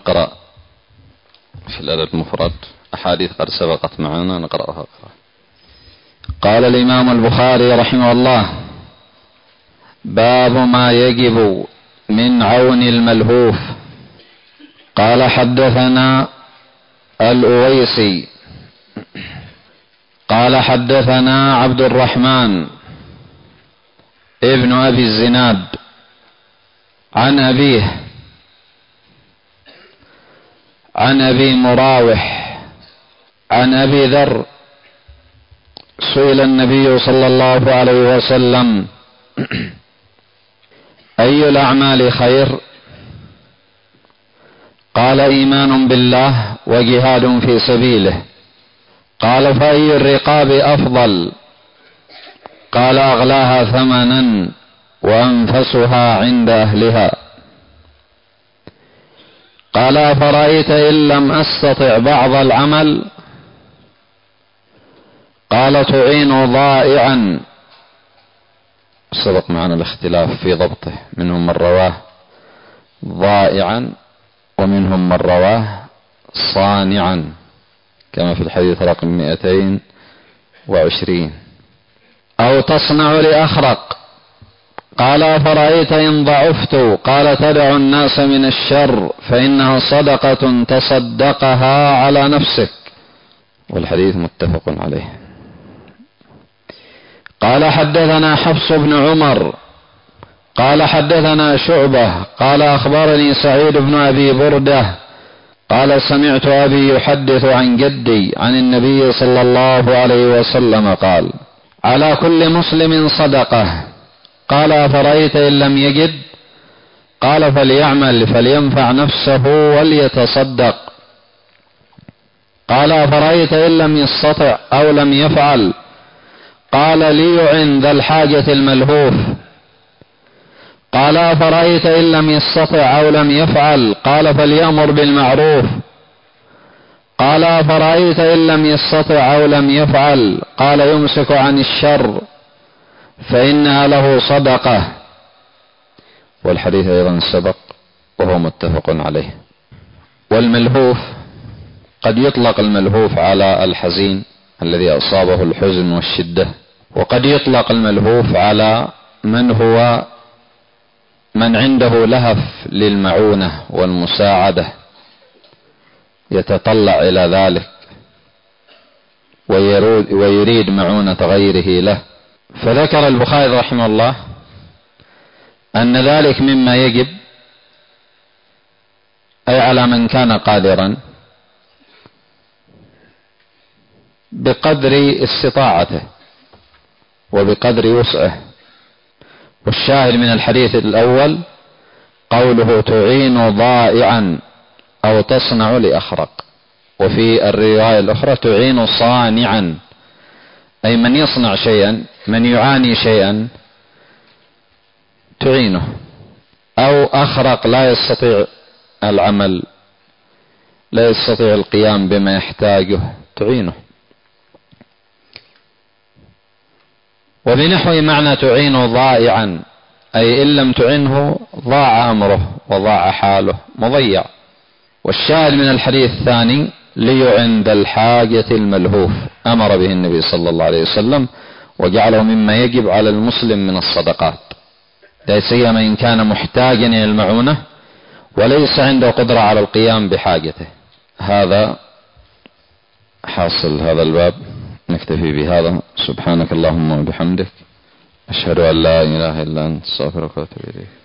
نقرأ في الأدب المفرد أحاديث قد سبقت معنا نقرأها. قال الإمام البخاري رحمه الله: باب ما يجب من عون الملهوف. قال: حدثنا الأويسي قال: حدثنا عبد الرحمن ابن أبي الزناد عن أبيه عن أبي مراوح عن أبي ذر: سئل النبي صلى الله عليه وسلم: أي الأعمال خير؟ قال: إيمان بالله وجهاد في سبيله. قال: فأي الرقاب أفضل؟ قال: أغلاها ثمنا وأنفسها عند أهلها. قال: أفرأيت إن لم أستطع بعض العمل؟ قال: تعين ضائعا. سبق معنا الاختلاف في ضبطه، منهم من رواه ضائعا ومنهم من رواه صانعا، كما في الحديث رقم 220. أو تصنع لأخرق. قال: أفرأيت إن ضعفت؟ قال: تدع الناس من الشر فإنها صدقة تصدقها على نفسك. والحديث متفق عليه. قال: حدثنا حفص بن عمر قال: حدثنا شعبة قال: أخبرني سعيد بن أبي بردة قال: سمعت أبي يحدث عن جدي عن النبي صلى الله عليه وسلم قال: على كل مسلم صدقة. قال: أفرأيت إن لم يجد؟ قال: فليعمل فلينفع نفسه وليتصدق. قال: أفرأيت إن لم يستطع أو لم يفعل؟ قال: ليعن ذا الحاجة الملهوف. قال: أفرأيت إن لم يستطع أو لم يفعل؟ قال: فليأمر بالمعروف. قال: أفرأيت إن لم يستطع أو لم يفعل؟ قال: يمسك عن الشر فإنها له صدقة. والحديث أيضا سبق وهو متفق عليه. والملهوف قد يطلق الملهوف على الحزين الذي أصابه الحزن والشدة، وقد يطلق الملهوف على من عنده لهف للمعونة والمساعدة، يتطلع إلى ذلك ويريد معونة غيره له. فذكر البخاري رحمه الله أن ذلك مما يجب، أي على من كان قادرا بقدر استطاعته وبقدر وسعه. والشاهد من الحديث الأول قوله: تعين ضائعا أو تصنع لأخرق. وفي الرواية الأخرى: تعين صانعا، أي من يصنع شيئا، من يعاني شيئا تعينه. أو أخرق لا يستطيع العمل، لا يستطيع القيام بما يحتاجه، تعينه. وبنحو معنى تعين ضائعا، أي إن لم تعنه ضاع أمره وضاع حاله، مضيع. والشاهد من الحديث الثاني: ليعن ذا الحاجة الملهوف، أمر به النبي صلى الله عليه وسلم وجعله مما يجب على المسلم من الصدقات، لا سيما إن كان محتاجا إلى المعونة وليس عنده قدرة على القيام بحاجته. هذا حاصل هذا الباب. نكتفي بهذا. سبحانك اللهم وبحمدك، أشهد أن لا إله إلا أنت، أستغفرك وأتوب إليك.